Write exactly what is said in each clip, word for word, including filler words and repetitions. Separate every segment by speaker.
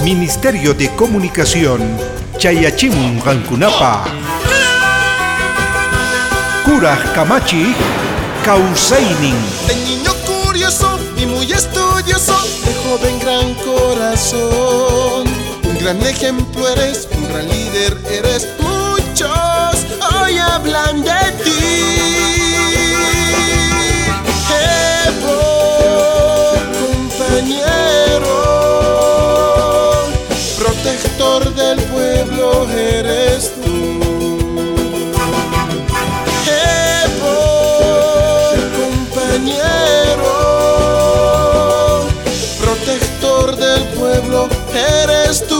Speaker 1: Ministerio de Comunicación, Chayachimun Rankunapa. Kuraj Kamachi, Kausainin.
Speaker 2: De niño curioso y muy estudioso, de joven gran corazón. Un gran ejemplo eres, un gran líder eres. Muchos hoy hablan de ti. Evo, compañero, protector del pueblo eres tú. Evo, compañero, protector del pueblo eres tú.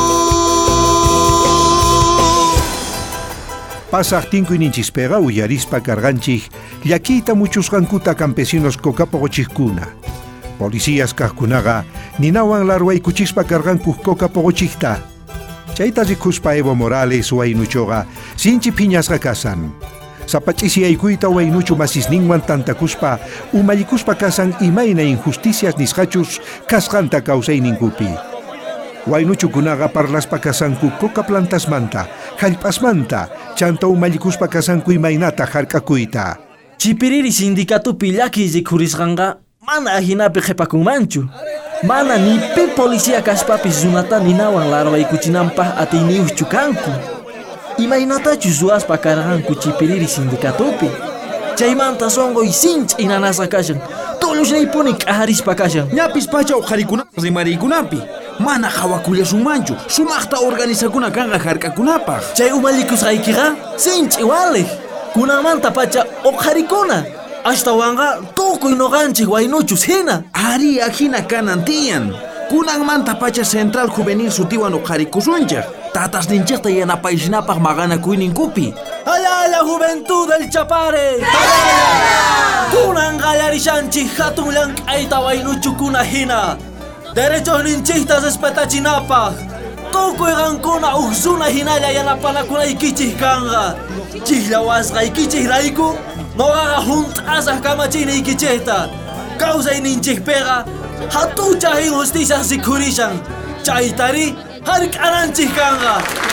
Speaker 1: Pasaj tinko ininchispega uyarispa karganchik, llakita muchos rankuta campesinos cocapogochikuna. Policías kahkunaga, ninawan larway kuchispa kargankuj cocapogochikta. Chayta rikuspa Evo Morales waynuchoga, sinchi piñasga kasan. Sapachisi aykuita waynuchu masisninwan tantakuspa, umayikuspa kasan imayna injusticias nisqachus kasqanta kawsayninkupi. Waynuchukunaga parlaspa kasanku coca plantasmanta, hallp'asmanta, chanta umallikuspa kasanku imaynata hark'akuyta.
Speaker 3: Chipiriri sindicatupi llaki rikhurisqanqa mana ahinapi qhipakunmanchu. Mana nipi policía kaspapis runata ninawan larwaykuchinanpaq atiyniyuqchu kanku. Imaynatachu ruwaspa karqanku chipiriri sindicatupi. Chaymanta songoy sinch inanasqa kashan. Tulushnaipuni k'aharispa kashan.
Speaker 4: Ñapis pacha uqharikunapas rimariykunapi. Mana hawakullasunmanchu, sumaqta organizakuna kanqa hark'akunapaq.
Speaker 3: Chay umallikusqaykiqa sinch iwalej. Kunamanta pacha uqharikuna. Ashtawanqa tukuy noqanchik waynuchus hina.
Speaker 4: Ari ahina kanan tiyan. Kunanmanta pacha Central Juvenil sutiwan uqharikusunchaq. Tatasninchikta yanapaysinapaq maqanakuyninkupi.
Speaker 3: ¡Ayala, juventud del Chapare! ¡Ayala! Kunan qallarishanchik hatun llank'ayta waynuchukuna hina. Derechos ninchikta respetachinapaq. Tukuy qankuna uqsuna hinalla yanapanakunaykichik kanqa. Chiklawasqaykichik rayku, noqaqa hunt'asaq kamachinaykichikta. Kawsayninchikpiqa hatucha injusticias rikhurishan. Chaytari hark'ananchik kanqa.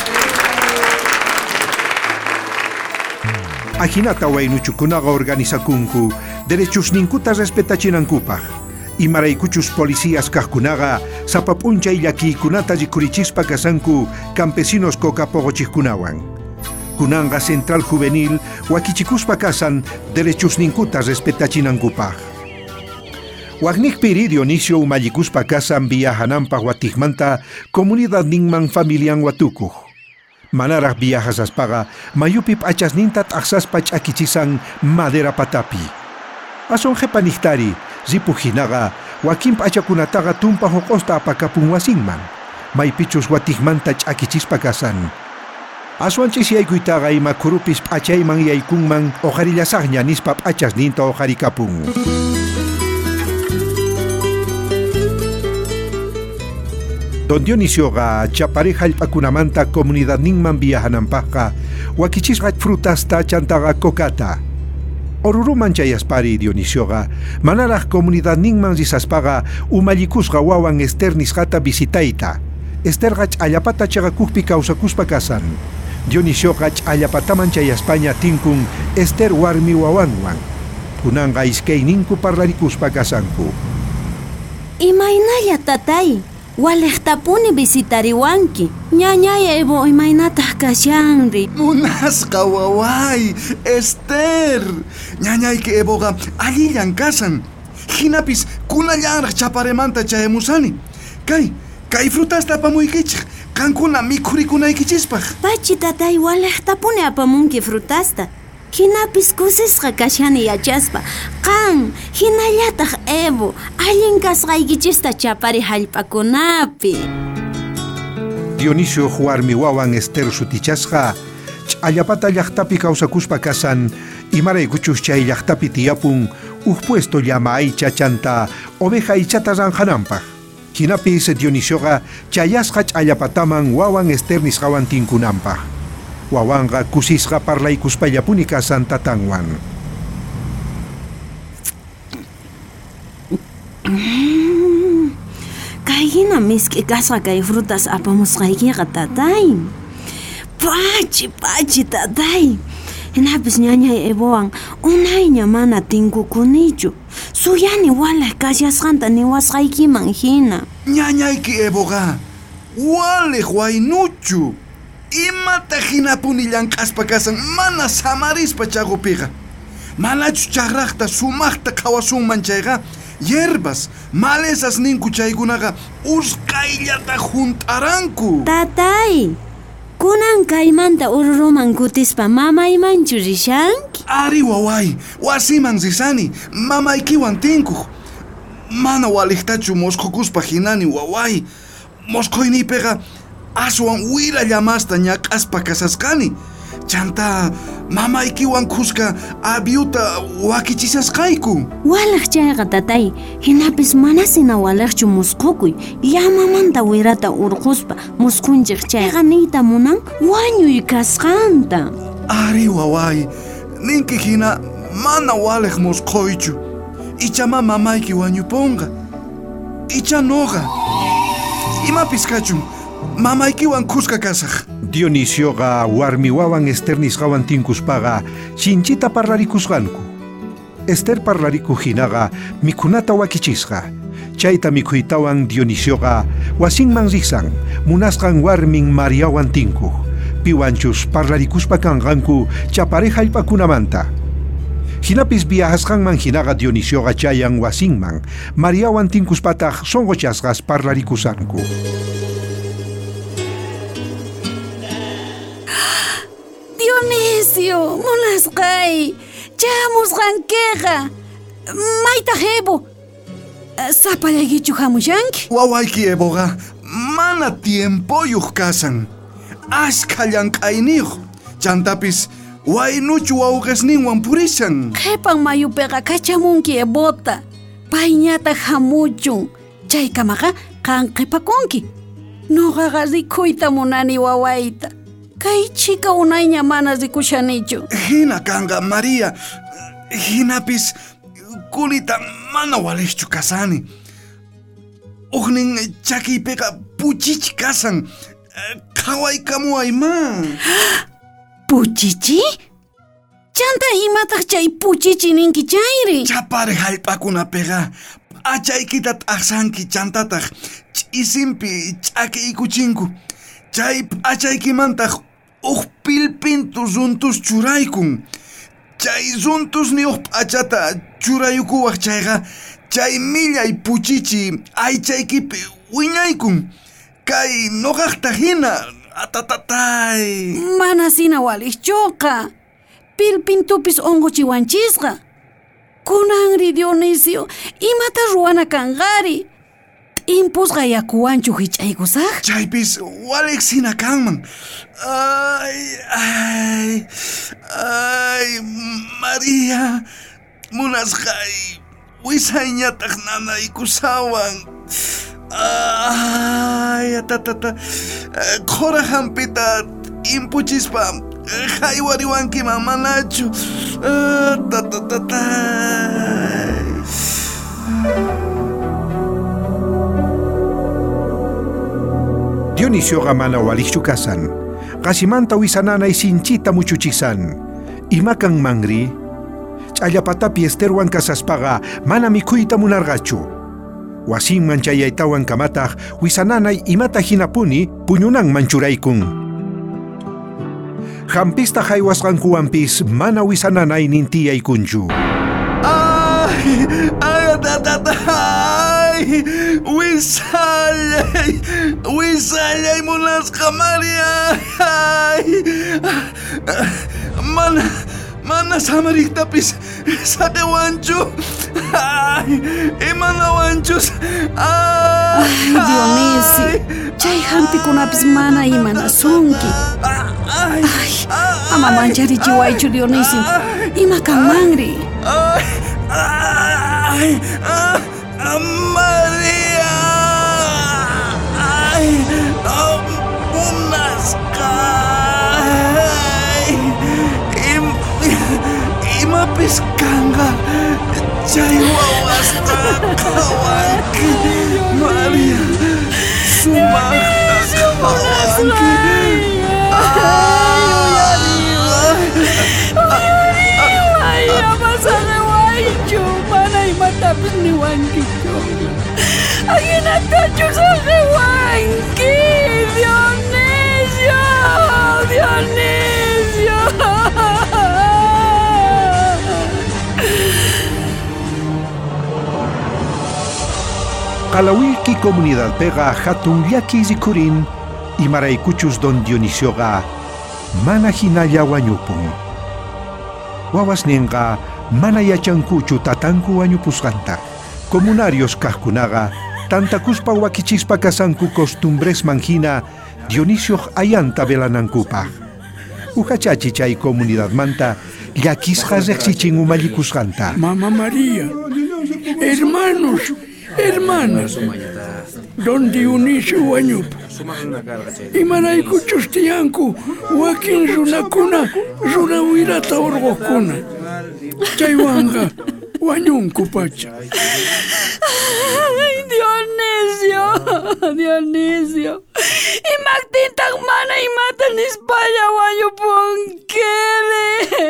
Speaker 1: Ahinata waynuchukunaga organizakunku, derechos ninkuta respetachinankupaq. Imaraykuchus policías kahkunaga, sapapuncha y llakikunata rikurichispa kasanku campesinos cocapogochikunawan. Kunanga Central Juvenil, wakichikuspa kasan, derechos ninkuta respetachinankupaq. Wagnikpiri Dionisio umallikuspa kasan viajananpaq watijmanta, comunidad ninman familian watukuj. Manaraq viajasaspaqa, mayupip achasninta t'aqsaspa ch'akichisan madera patapi. Asonjepa nihtari, ripujinaga, wakin pachakunataga tumpa hokosta apakapun wasinman. Maypichus watijmanta ch'akichispa kasan. Aswanchis yaykuitaga ima kurupis p'achayman yaykunman ojarillasaqña nispa p'achasninta ojarikapun. Don Dionisioga chapare hallp'akunamanta comunidad ninman viajananpaqqa wakichisqa frutasta chantaga kokata. Oruruman chayaspari Dionisioga, manaraq comunidad ninman risaspaga umallikusqa wawan Ester nisqata visitayta. Esterqa ch'allapata chaqakukpi kawsakuspa kasan. Dionisioga ch'allapataman chayaspaña tinkun Ester warmi wawanwan. Kunanqa iskay ninku parlarikuspa kasanku.
Speaker 5: Imaynalla tatay, waleqtapuni visitariwanki. Ñañaya Evo imaynataq kashanri.
Speaker 4: Munasqa waway, Ester. Ñañayki Evoqa allillan kasan. Hinapis kunallanraq chaparemanta chayamusani. Kay, kay frutasta apamuykichik. Kankuna mikhurikunaykichispaq.
Speaker 5: Pachi tatay, waleqtapuni apamunki frutasta. Hinapis kusisqa kashani yachaspa. Qan, hinallataq Evo, allin kasqaykichista chapari hallp'akunapi.
Speaker 1: Dionisio warmi wawan Ester sutichasqa, ch'allapata llaqtapi kawsakuspa kasan, imaraykuchus chay llaqtapi tiyapun, uj puesto llama aycha chanta, oveja aychata ranjananpaq. Hinapis Dionisioqa chayasqa ch'allapataman wawan Ester nisqawan tinkunanpaq. Wawanqa kusisqa parlaykuspallapuni kasan tatanwan.
Speaker 5: Kayhina miski kasqa kay frutas apamusqaykiqa tatay. Pachi pachi tatay. Hinapis ñañay Evowan unayña mana tinkukunichu. Suyani wala kasyasqanta niwasqaykiman hina.
Speaker 4: Ñañayki Evoqa wale waynuchu. Imata hinapuni llank'aspa kasan mana samarispa chaqupiqa. Manachu chagraqta sumaqta qawasunman chayqa hierbas, malezas ninku chaykunaqa usqayllata juntaranku.
Speaker 5: Tatay, kunan kaymanta ururuman kutispa mamaymanchu rishanki?
Speaker 4: Ari waway, wasiman risani, mamaykiwan tinkuq. Mana waliqtachu mosqukuspa hinani waway. Mosqoyniypiqa aswan wira llamasta ñak'aspa kasasqani. Chanta mamaykiwan kuska abiuta wakichisasqayku.
Speaker 5: Walaq chayqa tatay, hinapis manasina walaqchu musqukuy. Llamamanta wirata urquspa musqunchiq chayqa niyta munan wañuy kasqanta.
Speaker 4: Ari waway, ninki hina mana walaq musquychu. Ichama mamayki wañupunqa. Icha noqa. Imapis kachun, mamaykiwan kuska kasaq.
Speaker 1: Dionisioqa warmi wawan Esternisqawan tinkuspaqa chinchita parlarikusqanku. Ester parlariku hinaqa mikhunata wakichisqa. Chayta mikhuytawan Dionisioqa wasinman riqsan munasqan warmin Mariawan tinkuq. Piwanchus parlarikuspa kanqanku chapare hallp'akunamanta. Hinapis viajasqanman hinaqa Dionisioqa chayan wasinman Mariawan tinkuspataq songochasqas parlarikusqanku.
Speaker 5: Dionisio, munasqay, chamusqankiqa. Mayta Evo, sapallaykichu hamushanki?
Speaker 4: Wawayki Evoqa mana tiempoyuq kasan. Ashka llank'ayniyuq. Chantapis waynuchu wawqisninwan purishan.
Speaker 5: Qhipan mayupiqa kachamunki Evota. Payñata hamuchun. Chaykamaqa qan qhipakunki. Nuqaqa rikhuyta munani wawayta. Kay chika unayña mana rikushanichu.
Speaker 4: Hina kanga María, hinapis kunita mana walishchu kasani. Uqnin chakiypiqa puchichi kasan. Qhawaykamuwayman.
Speaker 5: Puchichi? Chanta imataq chay puchichi ninki chayri?
Speaker 4: Chapari hallp'akunapiqa achaykita t'aqsanki chantataq ch'isinpi ch'akiykuchinku. Chay achaykimantaq uq pilpintu zuntus churaykun. Chay zuntus ni uq p'achata churayukuwaq chayqa chay millay puchichi aychaykipi wiñaykun. Kay nuqaqta hina atatatay.
Speaker 5: Mana sina walishchuqa. Pilpintupis onquchiwanchisqa. Kunanri Dionisio, imata ruwana kanqari. Impusqa yakuwanchu hich'aykusaq?
Speaker 4: Chaypis walik sina kanman. Ay, ay, ay, María, munasqay, wisayñataq nanaykusawan. Ay, atatata, qhora hampita impuchispa haywariwankiman manachu. Tatatata.
Speaker 1: Dionisioqa mana walishchu kasan. Qasimanta wisananay sinchita muchuchisan. Imakan mangri. Ch'allapatapi Esterwan kasaspaqa mana mikhuyta munarqachu. Wasinman chayaytawan kamataq wisananay imata hinapuni puñunanman churaykun. Hampista haywasqankuwanpis mana wisananay nintiyaykunchu.
Speaker 4: Ay, ay, tatatay. Wisallay, wisallay munasqa María. Ay, mana, mana samarictapis saqiwanchu. Ay, imanawanchus.
Speaker 5: Ay, Dionisio, chay hampikunapis mana imanasunki. Ay, ama mancharichiwaychu Dionisio, ima kanmanri.
Speaker 4: Ay, ay, ay, María. Ay, munasqay. Im, imapis kanga chay wawasta qawanki María.
Speaker 6: hinatachu saqiwanki, Dionisio, Dionisio.
Speaker 1: Qalawilki comunidad pega hatun llaki zikurin imaraykuchus don Dionisioga mana hinalla wañupun. Wawasninqa mana yachankuchu tatanku wañupusqanta. Comunarios kaqkunaqa tantakuspa wakichispa kasanku costumbres manhina Dionisio ayanta velanankupaq. Uhachachi chay comunidad manta llakisqa riqsichin umallikusqanta.
Speaker 7: Mamá María, hermanos, hermanas, don Dionisio wañupa. Imaraykuchus tiyanku wakin runakuna runawirata urqukuna. Chaywanga wañunku pacha.
Speaker 6: Ay, Dionisio, Dionisio. Imaqtintaq mana imata nispalla wañupunkiri.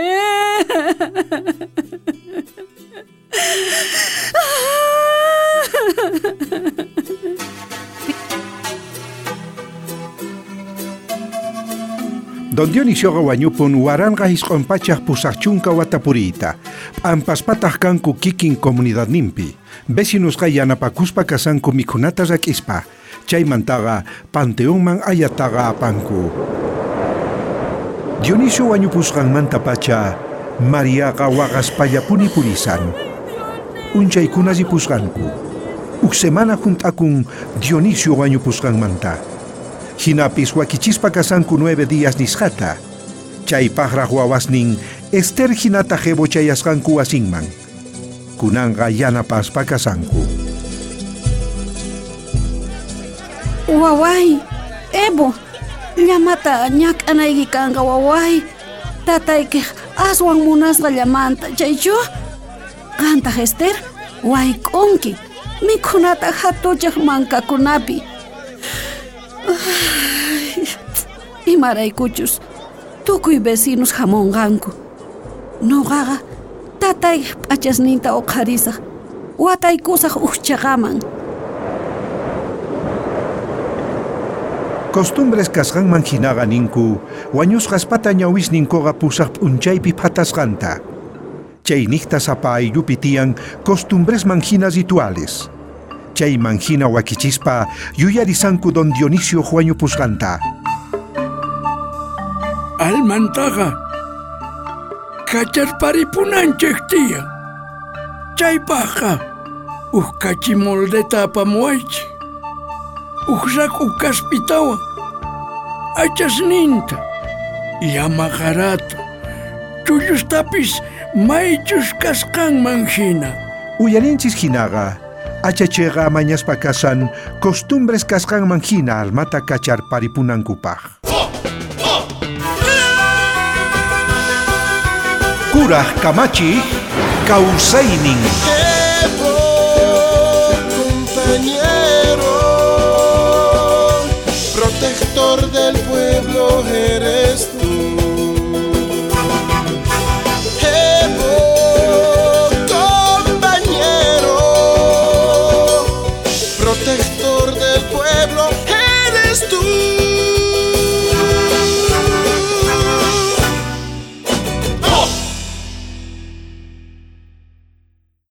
Speaker 1: Don Dionisioqa wañupun waranqa hisq'unpachaq pusaqchunka watapuriyta. P'ampaspataq kanku kikin comunidad nimpi. Vecinusqa yanapakuspa kasanku mikhunata rak'ispa. Chaymantaqa panteonman ayataqa apanku. Dionisio wañupusqanmanta pacha Mariaqa waqaspalla punipurisan. Unchaykuna ripusqanku. Uk semana junt'akun Dionisio wañupusqanmanta. Hinapis wakichispa kasanku nueve días nisqata. Chaypaqraq wawasnin Esther hinata jebo chayasqanku wasinman. Kunanqa yanapaspa kasanku.
Speaker 5: Waway, Evo, llamata ñak'anayki kanqa waway. Tatayki aswan munasqa llamanta chaychu? Qantaq Esther, wayk'unki mikhunata hatuchaq mankakunapi. Imaraykuchus tukuy vecinos hamunqanku. Nuqaqa tatay p'achasninta uqharisaq wataykusaq uchaqaman.
Speaker 1: Costumbres kasqanman hinaqa ninku wañusqaspata ñawisninkuqa pusaq p'unchaypi phatasqanta. Chay niqta sapa ayllupi tiyan costumbresman hina rituales. Chay manhina wakichispa yuyarisanku don Dionisio wañupusqanta.
Speaker 7: Almantaqa kacharparipunanchik tiya. Chaypaqa uqkachi moldeta apamuaychi. Uqraku kaspitawa achasninta llamaqarata chullustapis maychus kasqanman hina.
Speaker 1: Uyarinchis hinaqa achacheqa mañaspa kasan costumbres kasqanman hina almata kacharparipunankupaq. Kuraq kamachiq kawsaynin.